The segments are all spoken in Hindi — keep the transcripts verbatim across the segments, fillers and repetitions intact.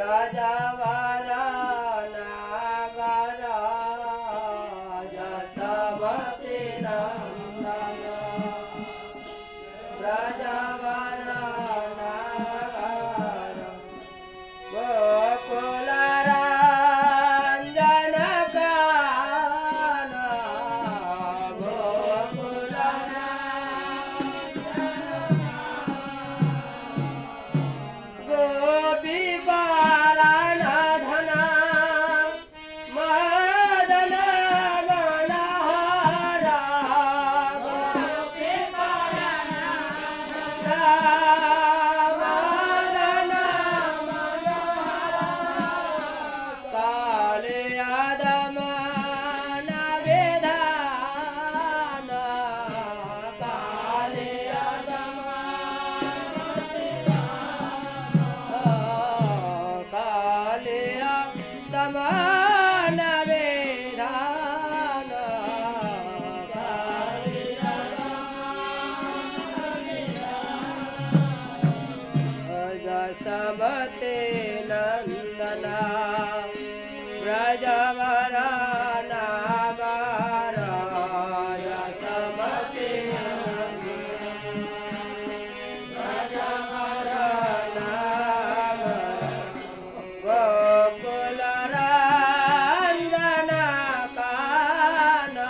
समते नंदना ब्रजवर नागर समते ब्रजवर नागर गोकुल रंजन काना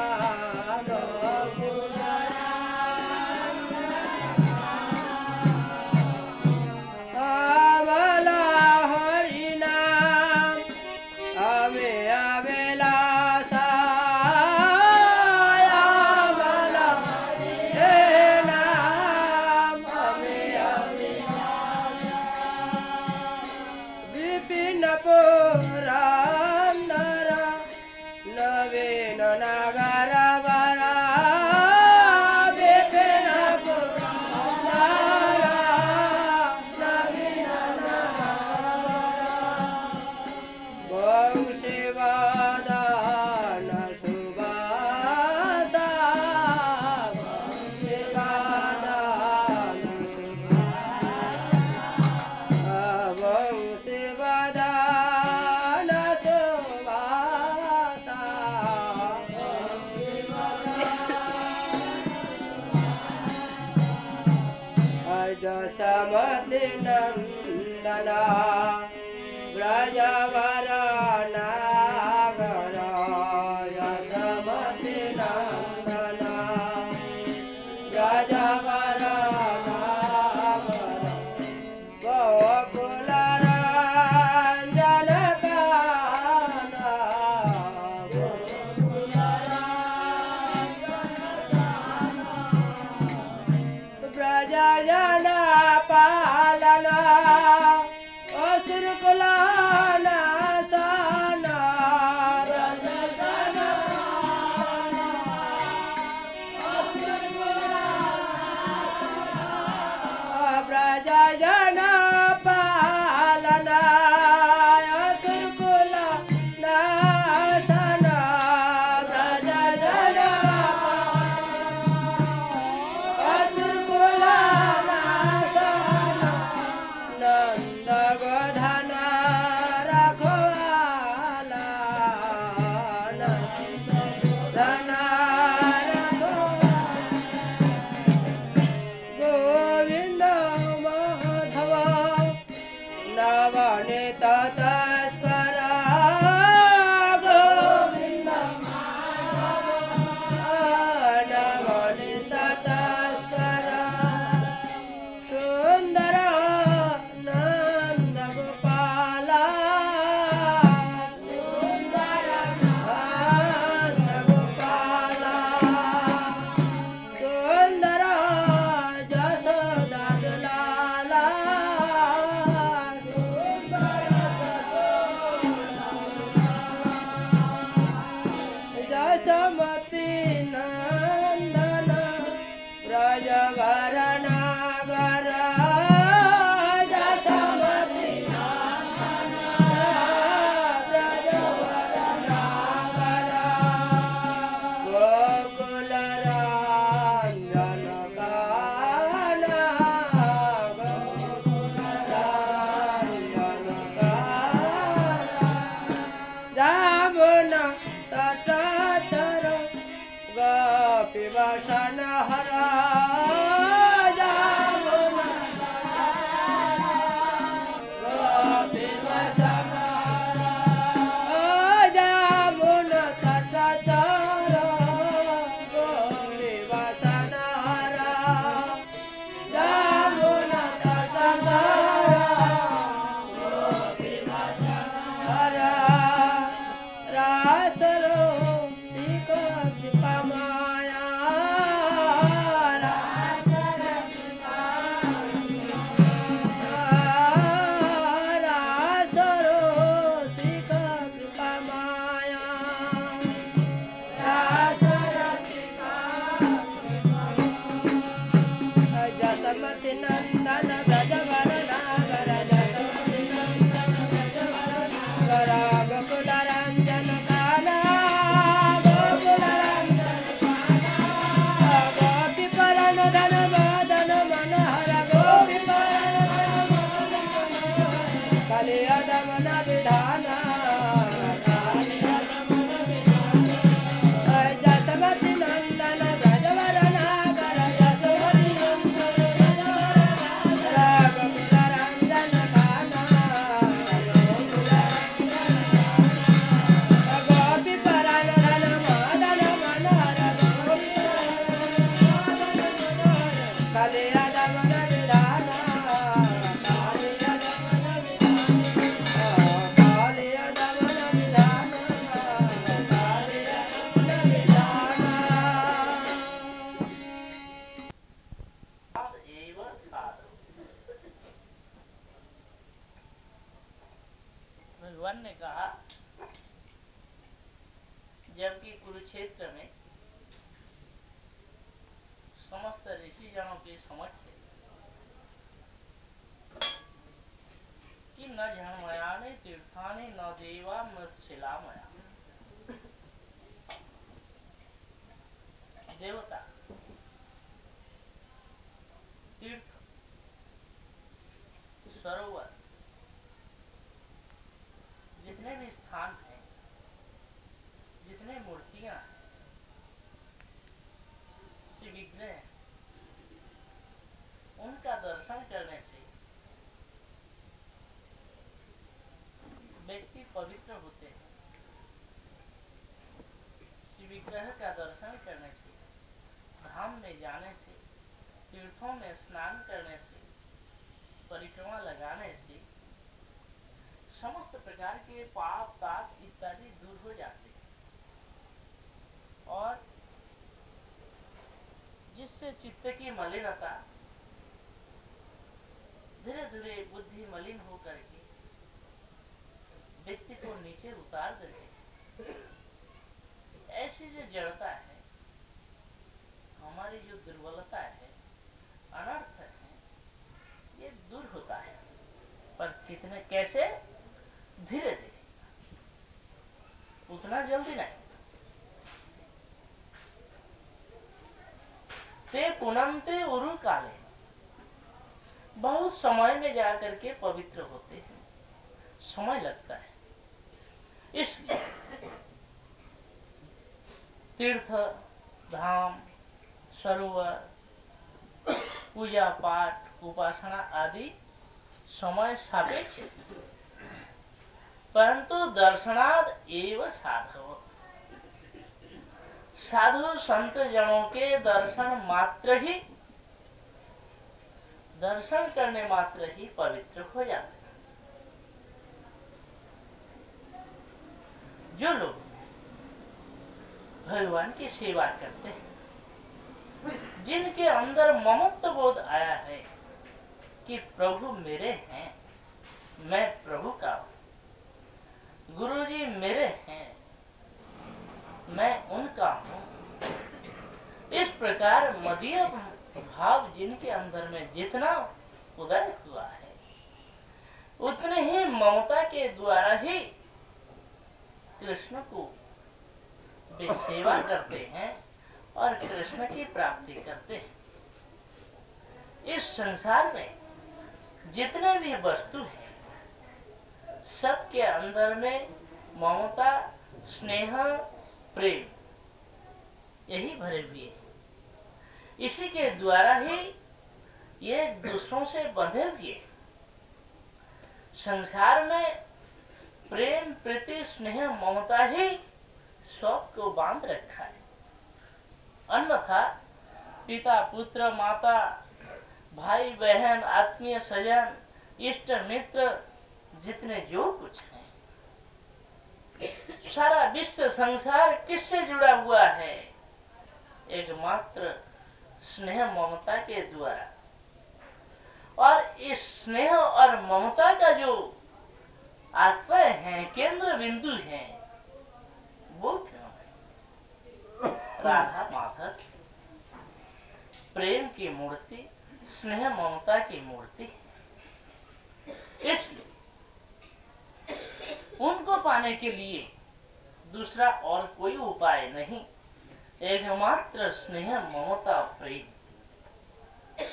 पुरंदर नवीन नगर वरा विपिन पुरंदर नवीन नगर वंशीवदन सुवासा वंशीवदन वंशीवदन समति नंदना ब्रजवर नागर समति नंदना ब्रजवर नागर गोकुल रंजन काना ब्रजजन पालना असुरकुलाना साना ब्रजजन ब्रजजन पालना असुरकुलाना साना ब्रजजन नंद गोधन रखवाला धन गोविंद माधव नवनीत तस्कर गोविंद नवनीत तस्कर सुंदर नंद गोपाल सुंदर नंद गोपाल सुंदर जसोदा दुलाला सुंदर दमन विधाना जसमति नंदन ब्रजवर नागर जसमति नंदन रघुकुल रंजन काना गोपी परान धन मदन मनोहर कलिया दमन विधाना कालिया दमन विधाना कालिया दमन विधाना साध एव साध। भगवान ने कहा जबकि कुरुक्षेत्र में समस्त ऋषि जनों के समक्ष कि न झणमयाने तीर्थाने न देवा मत्स्यलामया देवता तीर्थ सरोवर जितने भी स्थान हैं, जितने मूर्तियां हैं, शिव विग्रह हैं, उनका दर्शन करने से व्यक्ति पवित्र होते हैं। शिव विग्रह का दर्शन करने से, धाम में जाने से, तीर्थों में स्नान करने से, परिक्रमा लगाने से समस्त प्रकार के पाप ताप इत्यादि दूर हो जाते हैं और जिससे चित्त की मलिनता धीरे धीरे बुद्धि मलिन होकर के व्यक्ति को नीचे उतार देते हैं। ऐसी जो जड़ता है, हमारी जो दुर्बलता है, अनर्थ है, ये दूर होता है। पर कितने कैसे? धीरे धीरे, उतना जल्दी नहीं। ते पुनंते उरु काले, बहुत समय में जाकर के पवित्र होते हैं, समय लगता है। इसलिए तीर्थ धाम सरोवर पूजा पाठ उपासना आदि समय सापेक्ष, परंतु दर्शनाद एव साधव, साधु संत जनों के दर्शन मात्र ही, दर्शन करने मात्र ही पवित्र हो जाते हैं। जो लोग भगवान की सेवा करते हैं, जिनके अंदर ममत्व बोध आया है कि प्रभु मेरे हैं, मैं प्रभु का हूं, गुरु जी मेरे हैं, मैं उनका हूं, इस प्रकार मदीय भाव जिनके अंदर में जितना उदय हुआ है, उतने ही ममता के द्वारा ही कृष्ण को वे सेवा करते हैं और कृष्ण की प्राप्ति करते हैं। इस संसार में जितने भी वस्तु हैं, सबके अंदर में ममता, स्नेह, प्रेम यही भरे हुए हैं। इसी के द्वारा ही ये दूसरों से बंधे हुए हैं। संसार में प्रेम, प्रीति, स्नेह, ममता ही सबको बांध रखा है। अन्यथा पिता, पुत्र, माता, भाई, बहन, आत्मीय सजन, इष्ट मित्र, जितने जो कुछ है, सारा विश्व संसार किससे जुड़ा हुआ है? एकमात्र स्नेह ममता के द्वारा। और इस स्नेह और ममता का जो आश्रय है, केंद्र बिंदु है, वो क्यों है? राधा माधव प्रेम की मूर्ति, स्नेह ममता की मूर्ति। इसलिए उनको पाने के लिए दूसरा और कोई उपाय नहीं, एकमात्र स्नेह ममता प्रेम।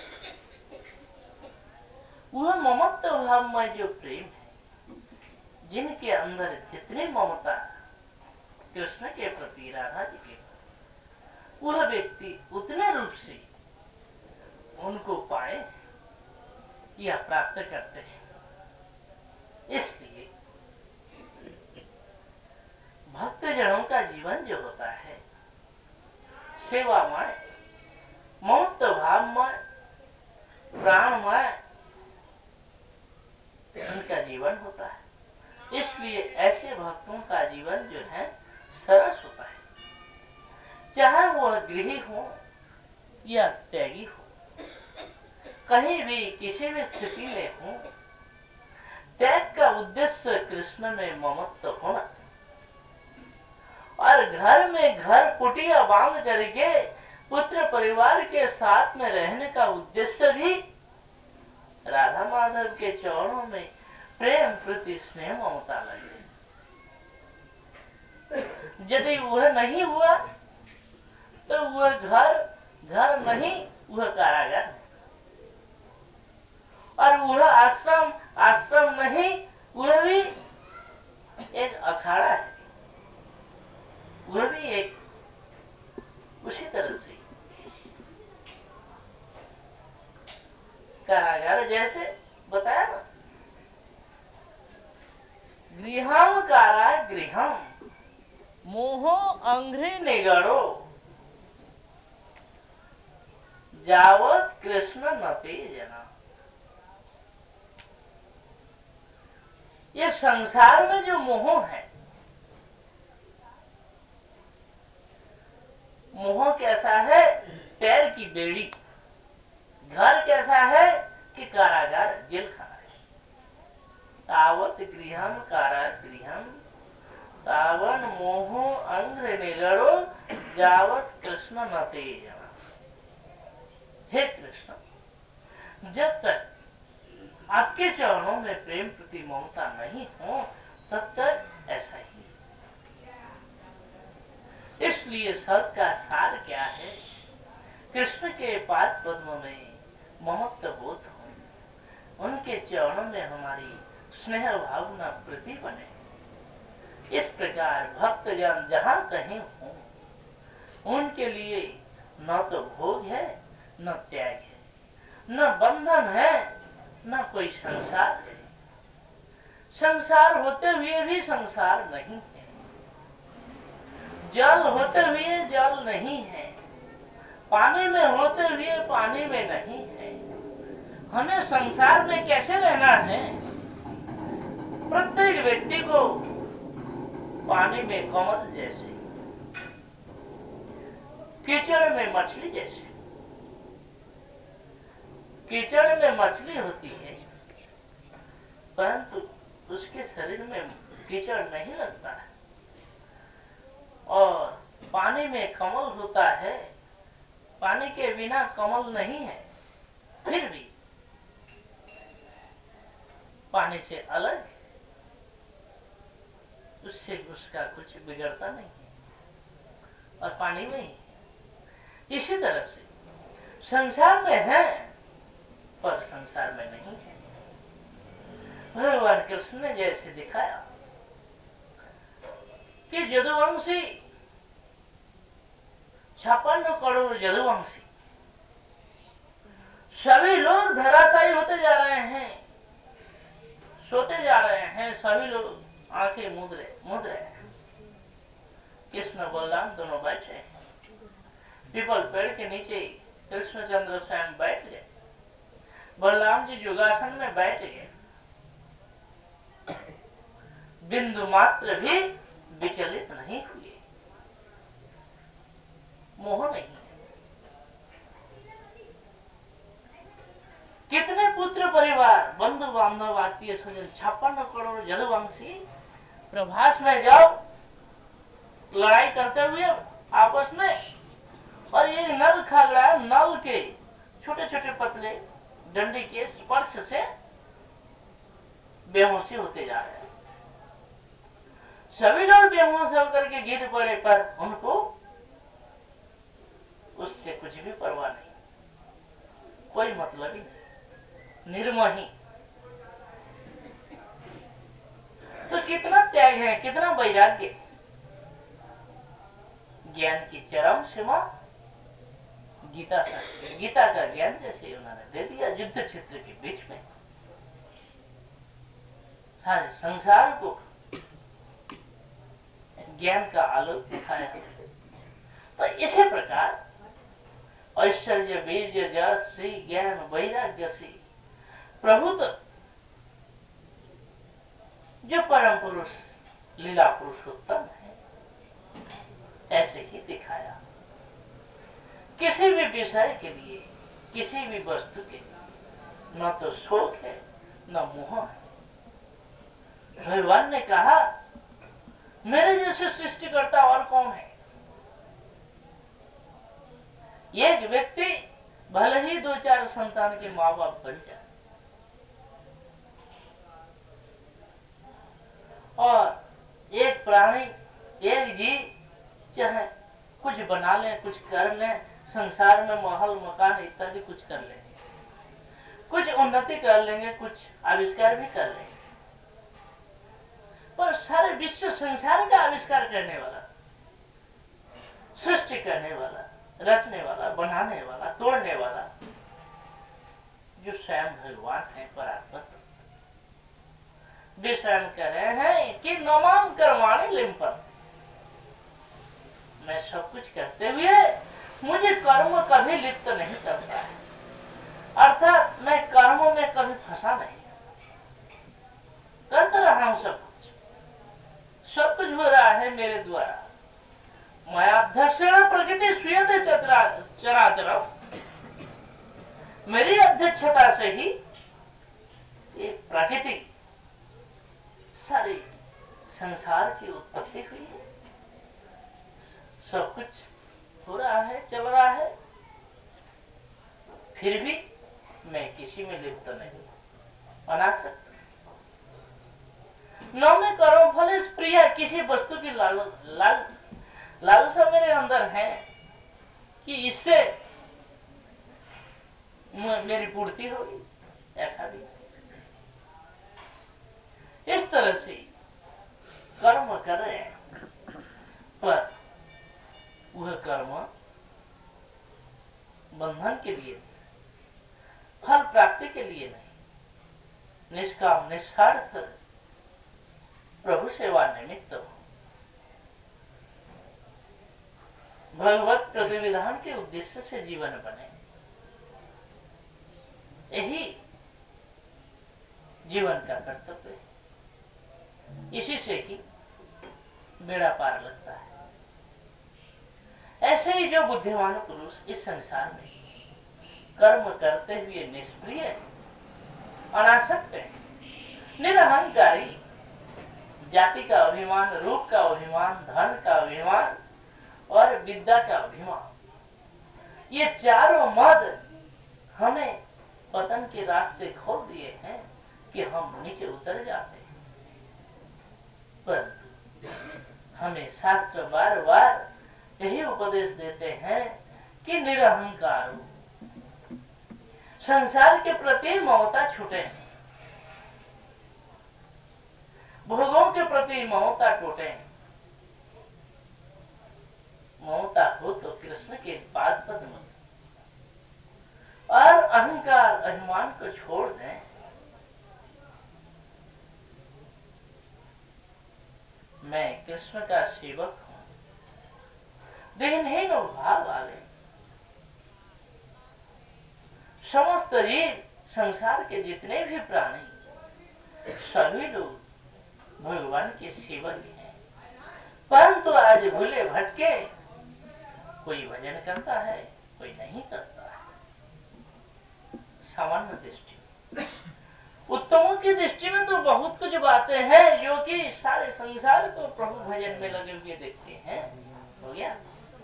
वह ममत्व भाव में जो प्रेम है, जिनके अंदर जितनी ममता कृष्ण के प्रति, राधा जी के प्रति, वह व्यक्ति उतने रूप से उनको पाए या प्राप्त करते हैं। इसलिए भक्तजनों का जीवन जो होता है सेवामय, ममत्व भावमय, प्राणमय उनका जीवन होता है। इसलिए ऐसे भक्तों का जीवन जो है सरस होता है, चाहे वह गृही हो या त्यागी हो, कहीं भी किसी भी स्थिति में हो। त्याग का उद्देश्य कृष्ण में ममत्व होना, और घर में घर कुटिया बांध करके पुत्र परिवार के साथ में रहने का उद्देश्य भी राधा माधव के चरणों में प्रेम प्रति स्नेह ममता लगे। यदि वह नहीं हुआ तो वह घर घर नहीं, वह कारागार है। और वह आश्रम आश्रम नहीं, वह भी एक अखाड़ा है, वह भी एक उसी तरह से कारागार जैसे बताया ना। गृहम कारागृहम मोहो अंघ्रि निगड़ो जावत कृष्ण नते जना। ये संसार में जो मोह है, मोह कैसा है? पैर की बेड़ी। घर कैसा है कि कारागार, जेल खाना है। तावत गृहम कारागृहम तावन मोहो अंग्र निगड़ो जावत कृष्ण न तेजना। हे कृष्ण, जब तक आपके चरणों में प्रेम प्रति ममता नहीं हो तब तक ऐसा ही। इसलिए सबका सार क्या है? कृष्ण के पाद पद्म में ममत्व बोध हो, उनके चरणों में हमारी स्नेह भावना प्रति बने। इस प्रकार भक्तजन जहाँ कहीं हो, उनके लिए न तो भोग है, न त्याग है, न बंधन है, न कोई संसार है। संसार होते हुए भी संसार नहीं है, जल होते हुए जल नहीं है, पानी में होते हुए पानी में नहीं है। हमें संसार में कैसे रहना है? प्रत्येक व्यक्ति को पानी में कमल जैसे, कीचड़ में मछली जैसे। कीचड़ में मछली होती है परंतु उसके शरीर में कीचड़ नहीं लगता है, और पानी में कमल होता है, पानी के बिना कमल नहीं है, फिर भी पानी से अलग है, उससे उसका कुछ बिगड़ता नहीं है और पानी में ही है। इसी तरह से संसार में है पर संसार में नहीं है। भगवान कृष्ण ने जैसे दिखाया कि यदुवंशी छप्पन करोड़ यदुवंशी सभी लोग धराशायी होते जा रहे हैं, सोते जा रहे हैं, सभी लोग आंखें मूंद रहे मूंद रहे हैं। कृष्ण बलराम दोनों बैठे, पीपल पेड़ के नीचे कृष्णचंद्र स्वयं बैठ गए, बलराम जी योगासन में बैठ गए, बिंदु मात्र भी विचलित नहीं हुए। मोह नहीं है। कितने पुत्र परिवार, बंधु बांधव, आत्मीय स्वजन, छप्पन करोड़ यदुवंशी प्रभास में जाओ लड़ाई करते हुए आपस में, और ये नल खागड़ा नल के छोटे छोटे पतले डंडी के स्पर्श से बेहोशी होते जा रहे हैं। सभी लोग बेहोश होकर के गिर पड़े पर उनको उससे कुछ भी परवाह नहीं, कोई मतलब ही नहीं, निर्मोही। तो कितना त्याग है, कितना वैराग्य। ज्ञान की चरम सीमा गीता शास्त्र, गीता का ज्ञान जैसे उन्होंने दे दिया युद्ध क्षेत्र के बीच में, सारे संसार को ज्ञान का आलोक दिखाया। तो इसी प्रकार ऐश्वर्य वीर्य जस श्री ज्ञान वैराग्य से प्रभु तो जो परम पुरुष लीला पुरुषोत्तम है ऐसे ही दिखाया। किसी भी विषय के लिए, किसी भी वस्तु के लिए न तो शोक है न मोह है। भगवान ने कहा मेरे जैसे सृष्टिकर्ता और कौन है। एक व्यक्ति भले ही दो चार संतान के माँ बाप बन जाए और एक प्राणी, एक जीव चाहे कुछ बना ले, कुछ कर ले, संसार में महल मकान इत्यादि कुछ कर लेंगे, कुछ उन्नति कर लेंगे, कुछ आविष्कार भी कर लेंगे, पर सारे विश्व संसार का आविष्कार करने वाला, सृष्टि करने वाला, रचने वाला, बनाने वाला, तोड़ने वाला जो स्वयं भगवान है परात्पर, वे स्वयं कह रहे हैं कि नमाम कर्माणि लिम्पम, मैं सब कुछ करते हुए मुझे कर्म कभी लिप्त नहीं करता है, अर्थात मैं कर्मों में कभी फंसा नहीं, करता रहा हूं, सब कुछ सब कुछ हो रहा है मेरे द्वारा। मयाध्यक्षेण प्रकृति स्वीयते चराचरम, मेरी अध्यक्षता से ही ये प्रकृति सारी संसार की उत्पत्ति हुई है, सब कुछ हो रहा है, चल रहा है, फिर भी मैं किसी में लिप्त नहीं, अनासक्त न मैं करो फल प्रिय, किसी वस्तु की लाल लाल लालसा मेरे अंदर है कि इससे मेरी पूर्ति होगी, ऐसा भी नहीं। इस तरह से कर्म कर रहे हैं, पर वह कर्म बंधन के लिए, फल प्राप्ति के लिए नहीं, निष्काम निस्वार्थ प्रभु सेवा निमित्त हो, भगवत प्रतिविधान के उद्देश्य से जीवन बने, यही जीवन का कर्तव्य है। इसी से ही बेड़ा पार लगता है। ऐसे ही जो बुद्धिमान पुरुष इस संसार में कर्म करते हुए निष्प्रिय, अनासक्त है, निरहंकारी, जाति का अभिमान, रूप का अभिमान, धन का अभिमान और विद्या का अभिमान, ये चारों मद हमें पतन के रास्ते खोल दिए हैं कि हम नीचे उतर जाते हैं। पर हमें शास्त्र बार बार यही उपदेश देते हैं कि निरहंकार हो, संसार के प्रति ममता छूटे, भोगों के प्रति ममता टूटे। ममता हो तो कृष्ण के पाद पद्म और अहंकार अभिमान को छोड़ दें। मैं कृष्ण का सेवक हूं, दिनहीन भाव वाले समस्त जीव, संसार के जितने भी प्राणी, सभी लोग भगवान के सेवक हैं, परंतु आज भूले भटके, कोई भजन करता है, कोई नहीं करता है। सामान्य दृष्टि, उत्तमों की दृष्टि में तो बहुत कुछ बातें हैं जो कि सारे संसार को प्रभु भजन में लगे हुए देखते हैं। हो गया?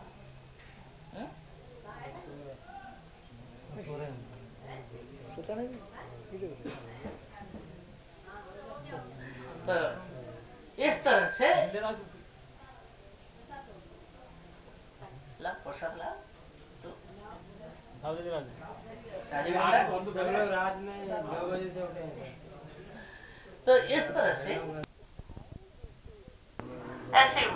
तो इस तरह से ला प्रसाद ला तो रात में दो बजे से उठे। तो इस तरह से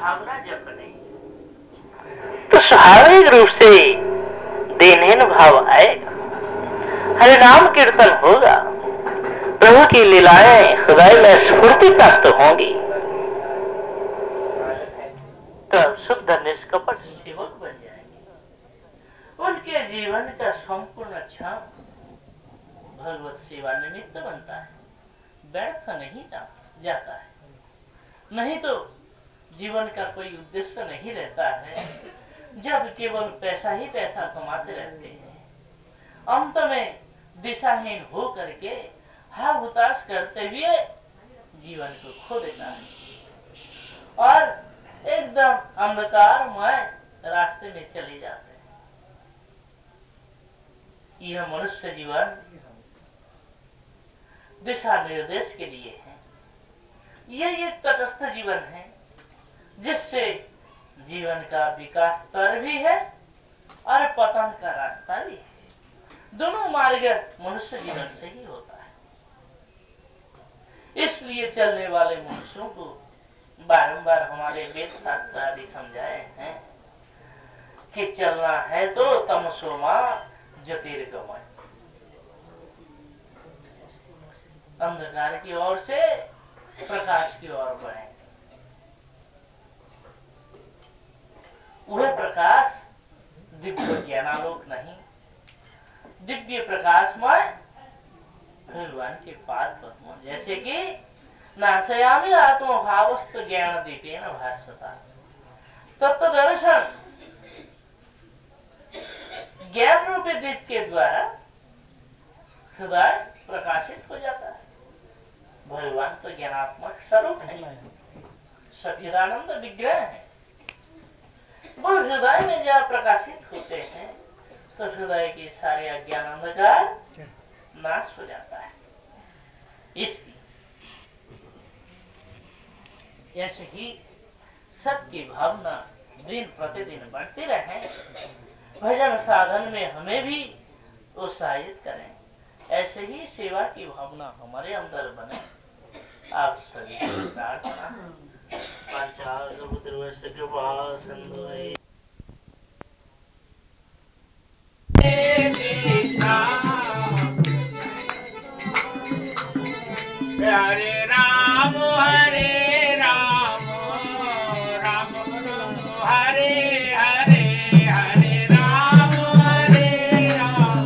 भावना जब बनेगी तो स्वाभाविक रूप से दीनहीन भाव आएगा, हरि नाम कीर्तन होगा, प्रभु की लीलाएं हृदय में स्फूर्ति प्राप्त होंगी, तो शुद्ध निष्कपट सेवक बन जाएंगे। उनके जीवन का संपूर्ण क्षण भगवत सेवा निमित्त बनता है, व्यर्थ नहीं जाता है। नहीं तो जीवन का कोई उद्देश्य नहीं रहता है, जब केवल पैसा ही पैसा कमाते रहते हैं, अंत में दिशाहीन हो करके हाव हुताश करते हुए जीवन को खो देता है और एकदम अंधकारमय रास्ते में चले जाते हैं। यह मनुष्य जीवन दिशा निर्देश के लिए है। यह एक तटस्थ जीवन है जिससे जीवन का विकास स्तर भी है और पतन का रास्ता भी है। दोनों मार्ग मनुष्य जीवन से ही होता है। इसलिए चलने वाले मनुष्यों को बारंबार हमारे वेद शास्त्र आदि समझाए हैं कि चलना है तो तमसो मां ज्योतिर्गमय, अंधकार की ओर से प्रकाश की ओर बढ़े। वह प्रकाश दिव्य ज्ञानालोक नहीं, दिव्य प्रकाशमय भगवान के पाद पद्म, जैसे कि नाशयामि आत्मभावस्थ ज्ञान दीपेन भास्वता, तत्व दर्शन ज्ञान रूपी दीप के द्वारा हृदय प्रकाशित हो जाता है। भगवान तो ज्ञानात्मक स्वरूप है, सच्चिदानंद विग्रह है। वो हृदय में जब प्रकाशित होते हैं तो हृदय के सारे अज्ञान अंधकार नाश हो जाता है। इसलिए ऐसे ही सबकी भावना दिन प्रतिदिन बढ़ती रहे, भजन साधन में हमें भी उत्साहित करें, ऐसे ही सेवा की भावना हमारे अंदर बने। आप सभी को प्रार्थना हरे राम हरे राम राम राम हरे हरे, हरे राम हरे राम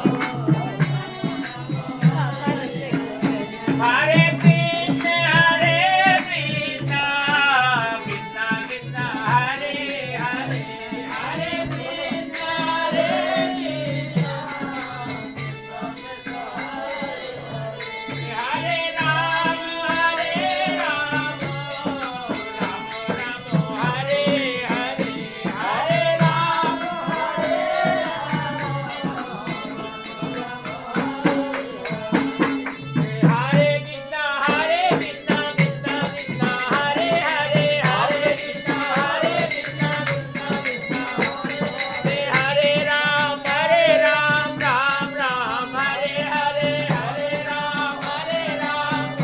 हरे कृष्ण हरे कृष्ण कृष्ण कृष्ण हरे हरे, हरे कृष्ण हरे कृष्ण हरे राम हरे राम राम राम हरे हरे, हरे राम हरे हरे कृष्ण हरे कृष्ण कृष्ण कृष्ण हरे हरे, हरे कृष्ण हरे कृष्ण कृष्ण कृष्ण हरे हरे, राम हरे राम राम राम हरे हरे, हरे राम हरे राम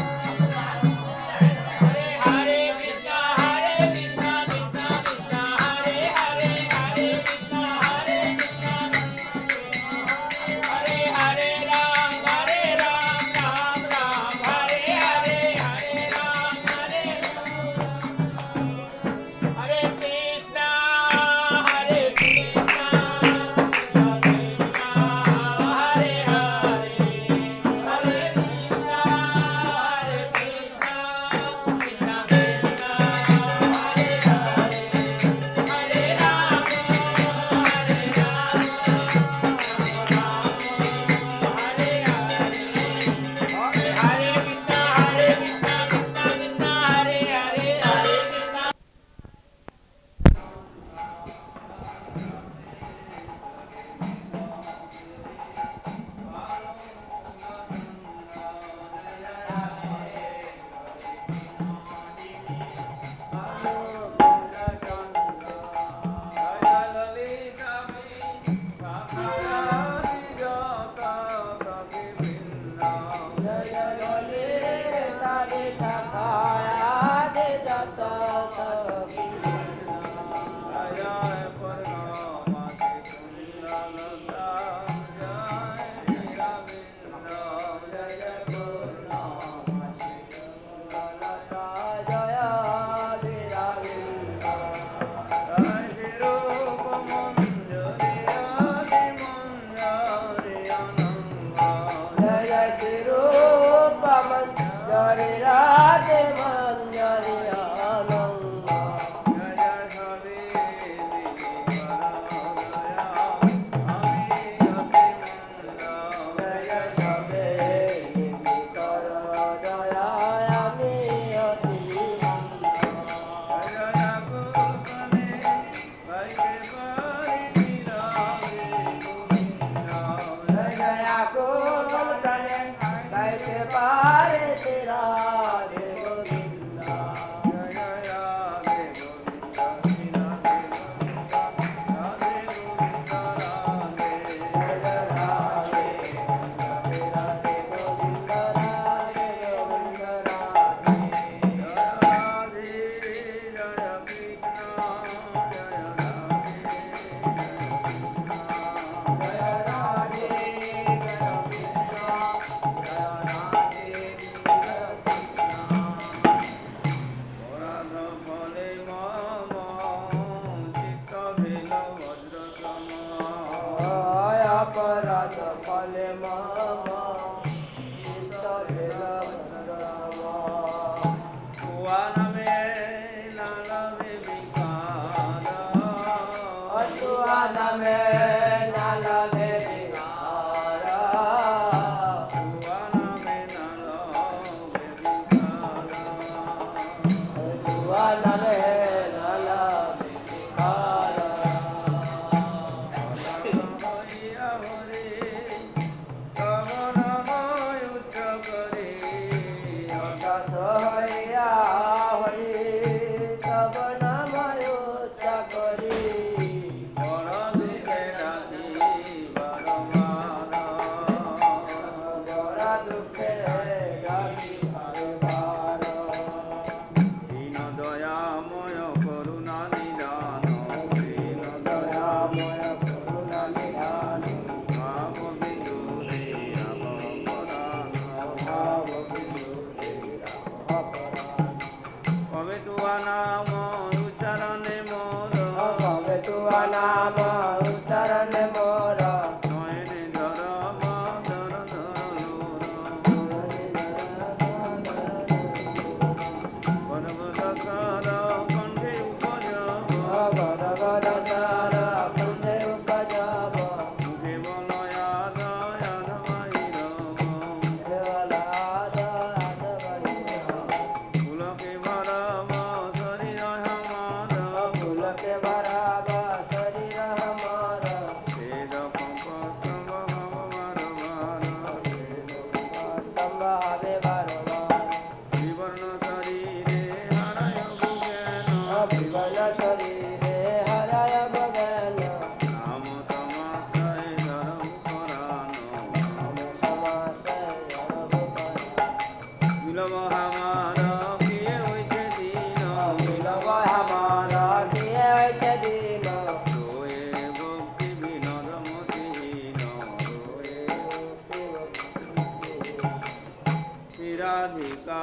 हरे हरे कृष्ण हरे कृष्ण कृष्ण कृष्ण हरे हरे, हरे कृष्ण हरे हरे हरे राम हरे राम राम राम हरे हरे, हरे राम हरे हरे कृष्ण हरे कृष्ण कृष्ण कृष्ण हरे हरे, हरे कृष्ण हरे कृष्ण कृष्ण कृष्ण हरे हरे, हरे राम हरे राम राम राम हरे हरे, हरे हरे कृष्ण हरे कृष्ण कृष्ण कृष्ण हरे हरे, हरे कृष्ण जय जय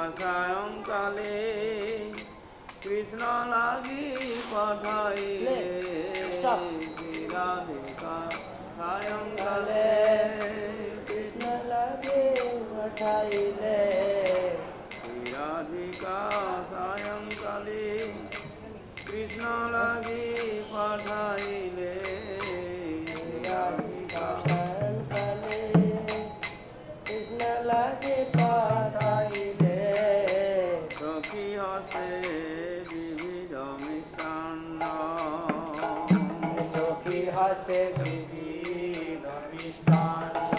সায়ংকালে কৃষ্ণ লাগি পাঠাইলে Stop. রাধিকা সায়ংকালে কৃষ্ণ লাগে পাঠাইলে রাধিকা সায়ংকালে কৃষ্ণ লাগি পাঠাইলে রাধিকা সায়ংকালে কৃষ্ণ লাগে পাঠাইলে সখী হসে বিবিধ মিষ্টান্ন সখী হাতে বিবিধ মিষ্টান্ন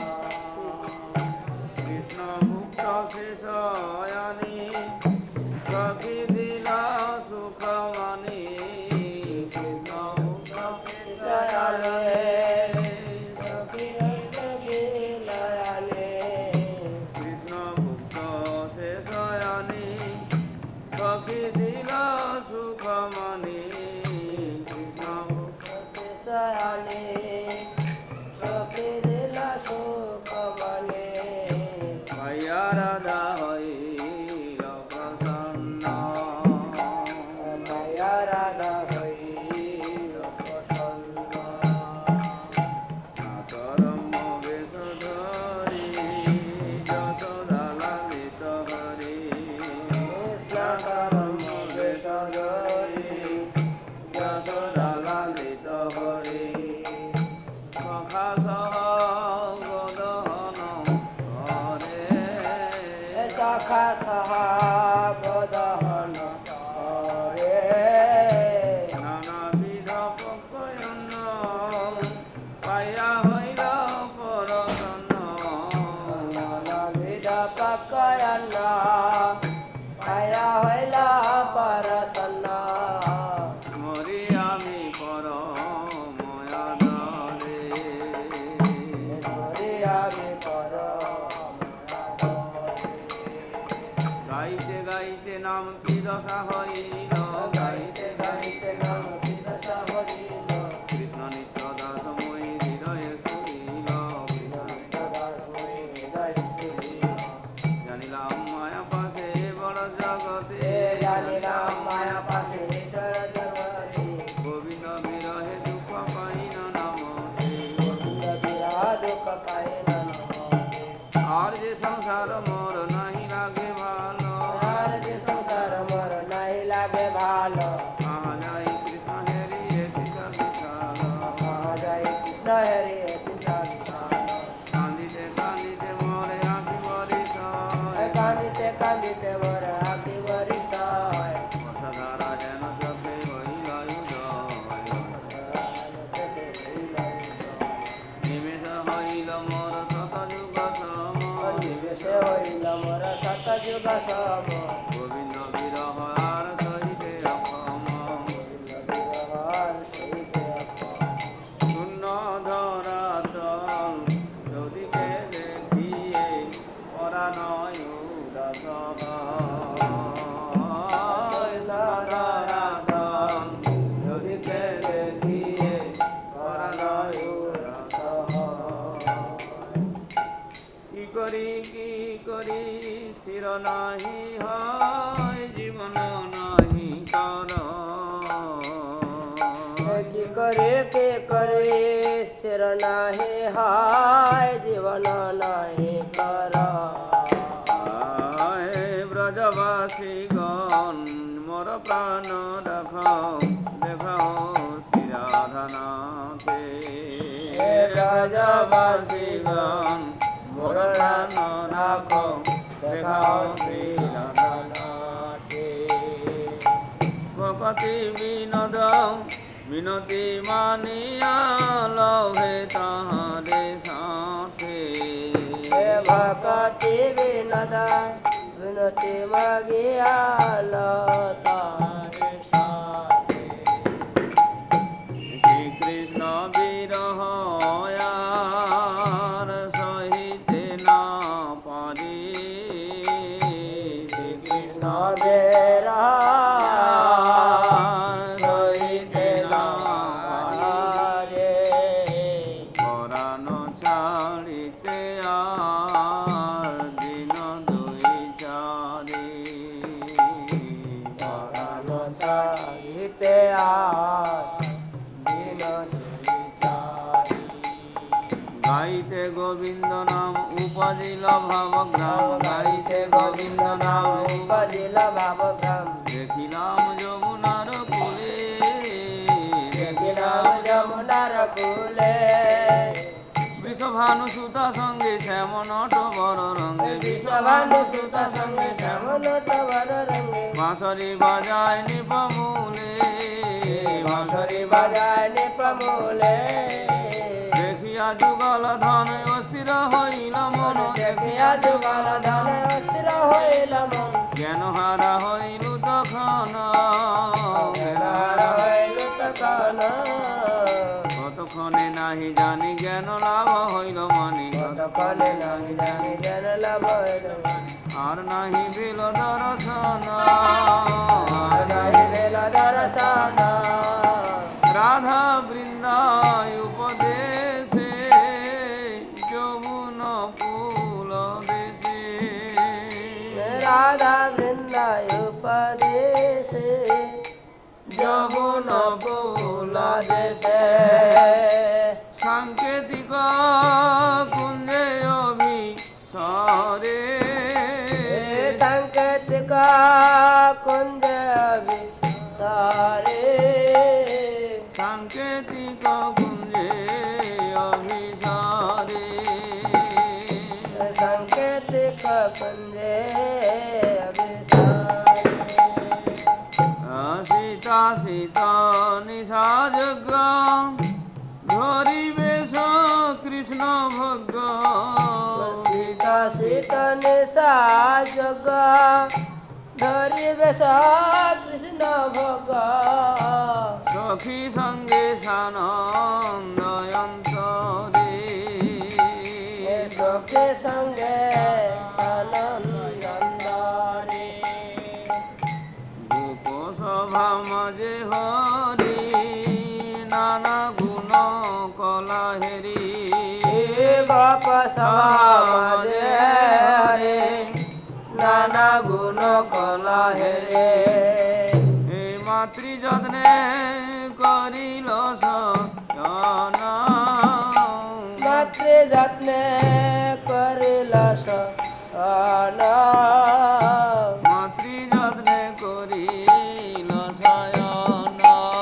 কৃষ্ণ ভুক্ত শেষ আনি সখী দিলা সুখ মানি কৃষ্ণ ভুক্ত শেষ আনি কৃষ্ণ ভুক্ত শেষ আনি সখী দিলা সুখ মানি কৃষ্ণ ভুক্ত ভাইয়া রাধা হইল প্রসন্ন নাতরম বেশ ধরি যশোদা লালিত হরি নাতরম বেশ ধরি যশোদা লালিত হরি সখা সহ গদহন হরে সখা সহাবদহন করে নানাবিধ পকয়ন পাইয়া হইল পরতন নানাবিধ পকয়ন পায়া হইল পরসন্ন মরি আমি পরময়া দরে ধরে আমি পর গাইতে গাইতে নাম কি দশা হইল গাইতে গাইতে নাম বিদশা হরিল কৃষ্ণ নিত্য দাস মই হৃদয়ে শুনিল দাস মই হৃদয় সুরিল জানিলাম মায়া পাশে বড় জগতে জানিলাম মায়া পাশে তোর জগতে গোবিন্দ বিরহে দুঃখ পাইন নামতে গোবিন্দ বিরহ দুঃখ পায় না নমতে। আর যে সংসার মোর নাহি লাগে ভালো আর যে সংসার মোর নাই লাগে ভালো আহা যাই কৃষ্ণ হেরিয়ে সীতা বিশাল মহা জয় কৃষ্ণ হরে সীতা বিশাল কান্দিতে কান্দিতে মরে আঁকি বরিশ কান্দিতে কান্দিতে মোর আঁকি বরিশায় বর্ষাধারা যেন চোখে হইল নিমেষ হইল মোর শত যুগ সম নিবেশে হইল মোর শত যুগ সম গোবিন্দ বিরহ আর সহিতে অক্ষম বিরহার সহিতে অক্ষম। শূন্য ধরা তল যদিকে দেখিয়ে পরা নয় উদাস ধরা তল যদিকে দেখিয়ে পরা নয় উদাস কি করি কি করি স্থির নাহি হয় জীবন নাহি কর কি করে কে করে স্থির নাহি হায় জীবন নাহি কর আয় ব্রজবাসী গণ মোর প্রাণ দেখাও দেখাও শ্রীরাধানাথে ব্রজবাসী গণ মোর প্রাণ রাখো দেখাও শ্রীরাধানাথে ভকতি বিনোদ মিনতি মানিয়া লভে তাহারে সাথে ভকতি বিনোদ বিনতি মাগিয়া তার সাথে শ্রীকৃষ্ণ বিরহ আর সহিতে না পারি শ্রীকৃষ্ণ বেরা সহিতে না পারি রে পরাণ ছাড়িতে আর দিন দুই চারি সাহিতে আজ বিনতি চাই। গাইতে গোবিন্দ নাম উপজিল ভাবগ্রাম, গাইতে গোবিন্দ নাম উপজিল ভাবগ্রাম, দেখিলাম যমুনার কূলে, দেখিলাম যমুনার কূলে, বৃষভানু সুতা সঙ্গে শ্যামন বর রঙ্গে, বিষভানু সুতা সঙ্গে শ্যামল টবর রঙ্গে, বাঁশরি বাজায় নিপমূলে, বাঁশরি বাজায় নিপমূলে, দেখিয়া যুগল ধন অস্থির হইল মন, দেখিয়া যুগল ধন অস্থির হইল মন, জ্ঞান হারা হইল তখন, জ্ঞানহার হইল তখন, কতক্ষণে নাহি জানি জ্ঞান লাভ হইল মানি, কতক্ষণে নাহি জানি জ্ঞান লাভ হইল মানি, আর নাহি বিল দর্শন, আর নাহি বেল দর্শন, রাধা বৃন্দায় উপদেশে যমুন পুল দেশে, রাধা বৃন্দায় উপদেশে যমুন পুল দেশে, সাংকেতিক কুঞ্জে অভিসরে, সাংকেতিক কুঞ্জ অভিসারে, সাংকেতিক কুঞ্জে অভিসরে, সাংকেতিক কুঞ্জে অভিসারে, সীতা সীতা নিশাযজ্ঞ ধরিবেশ কৃষ্ণ ভোগ, সীতা সীতা নিশা যোগ ধরিবে কৃষ্ণ ভোগ, সখী সঙ্গে সানন্দয়ন্তরে, সখে সঙ্গে সানন্দরে, গোপ সভা মাঝে হরি নানা গুণ কলা হেরি, বাপ সভা মাঝে হরে নানা গুণ কলা হেরে, এই মাতৃ যত্নে করিল সয়ন, মাতৃ যত্নে করিল শয়ন, মাতৃ যত্নে করিল শয়ন,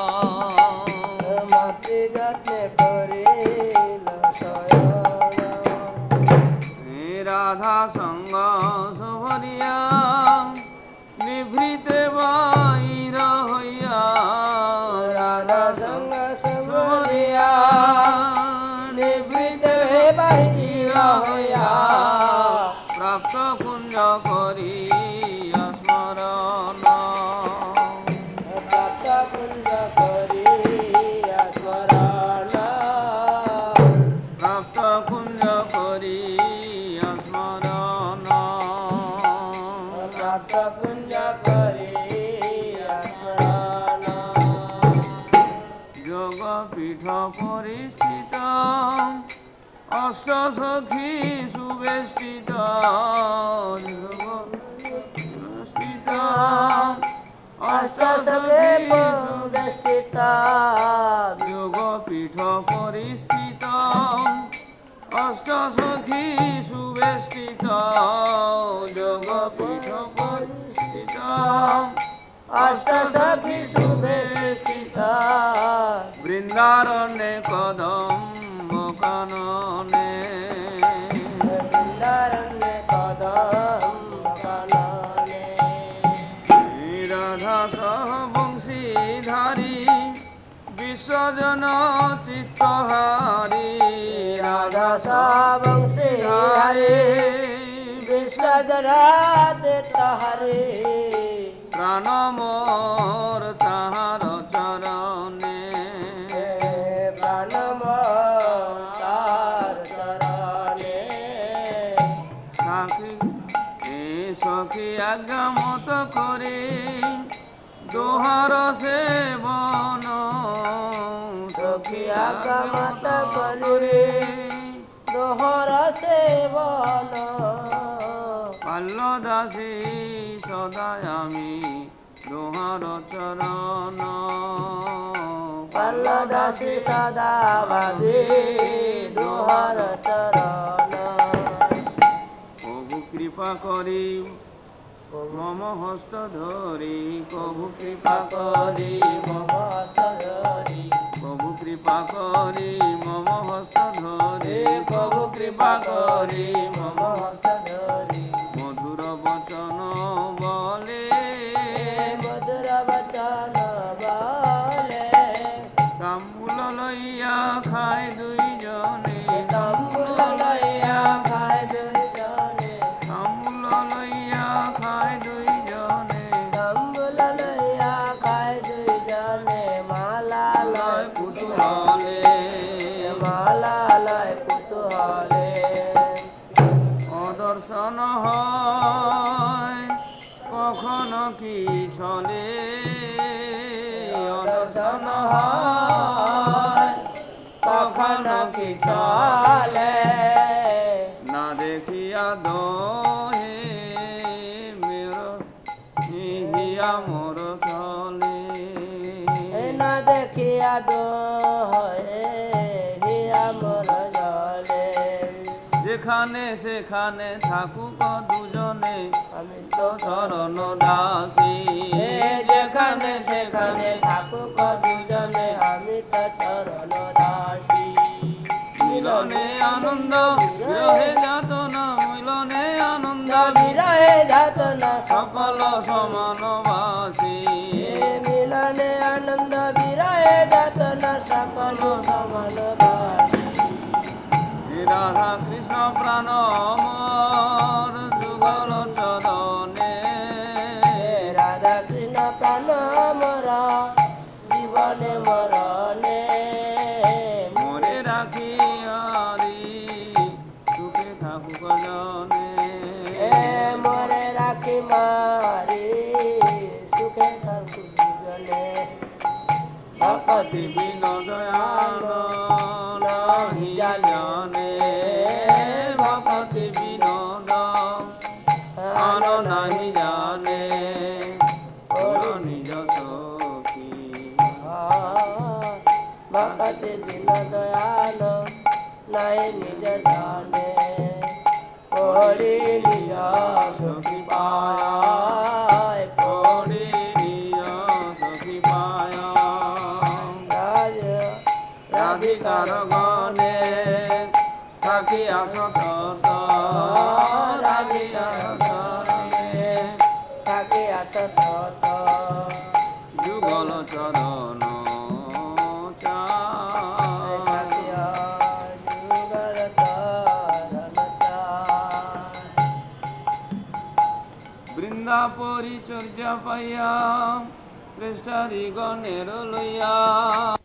মাতৃ যত্নে করিল শয়ন, হে রাধা সঙ্গ শোভরিয়া নিভৃতে বাইর হইয়া, রাধা সঙ্গ সুমরিয়া নিবৃত বাহির হইয়া, প্রাপ্ত কুঞ্জ করিয়া স্মরণ, প্রাপ্ত কুঞ্জ করিয়া স্মরণ, প্রাপ্ত কুঞ্জ করিয়া স্মরণ, প্রাপ্ত কুঞ্জ করিয়া স্মরণ, যোগ পীঠ পরিস্থিত অষ্ট সখী সুবেষ্টিত, সুবেষ্টিত অষ্ট সখী বেষ্টিত, যোগ পীঠ পরিস্থিত অষ্ট সখী সুবেষ্টিত, যোগ পীঠ পরিস্থিত অষ্ট সখী সুবেষ্টিত, বৃন্দারণ্যে কদম্ব কাননে, বৃন্দারণ্যে কদম্ব কাননে, রাধা সহ বংশীধারী বিশ্বজন চিত্তহারি, রাধা বংশী হরে বিশ্বজরা চিত্তহারে, প্রাণ মোর তাহার চরণে, প্রাণম তার চরণে, সাখী এ সখী আজ্ঞা মত করে দোহার সেবন, সখী আজ্ঞা মত করে দোহর সেবন, পাল্ল দাসী সদা আমি দোহার যুগল চরণ পল্ল দাসী সদা ভাবি দুহর চরণ প্রভু কৃপা করি মম হস্ত ধরি প্রভু কৃপা করি মম হস্ত ধরি প্রভু কৃপা করি মম হস্ত ধরি প্রভু কৃপা করি মম হস্ত ধরি মধুর বচন বলে মধুর বচন বলে তাম্বুল লইয়া খায় দুইজনে তাম্বুল লইয়া খায় দুইজনে তাম্বুল লইয়া খায় দুইজনে তাম্বুল লইয়া খায় দুইজনে মালা লয় কুতুহলে মালা লয় কুতুহলে অদর্শন হয় কখনো কি চলে অদর্শন হয় কখনো কি চলে না দেখিয়া দহে মের হিয়া মোর চলে না দেখিয়া দো হয়ে হিয়া মোর জলে যেখানে সেখানে থাকুক দুজনে আমি তো শরণ দাসী এ যেখানে সেখানে থাকুক দুজনে আমি তো চরণ দাসী মিলনে আনন্দ বিরহে যাতনা মিলনে আনন্দ বিরহে যাত না সকল সমানবাসী এ মিলনে আনন্দ বিরহে যাত না সকল সমান বাসী হে রাধা কৃষ্ণ প্রাণ অমর যুগল চরণে হে রাধা কৃষ্ণ প্রাণ মরা জীবনে মরণে মরে রাখি আরি সুখে থাকুক জনে এ মরে রাখি মারি সুখে থাকু জনে ভক্তি বিনোদয়ান নাহি জানে ভক্তি বিনোদ আন নাহি জানে ওর নিজ সখী ভক্তি বিন দয়াল নাই নিজ জানে পড়ি নিজ সখী পায় পড়ি নিজ সখী পায় রাজ রাধিকার গণে থাকি আসত রাধিকার গণে তাকে আসত যুগল চরণ চায়। যুগল চরণ চায়। বৃন্দা পরিচর্যা পাইয়া শ্রেষ্ঠারি গণের লইয়া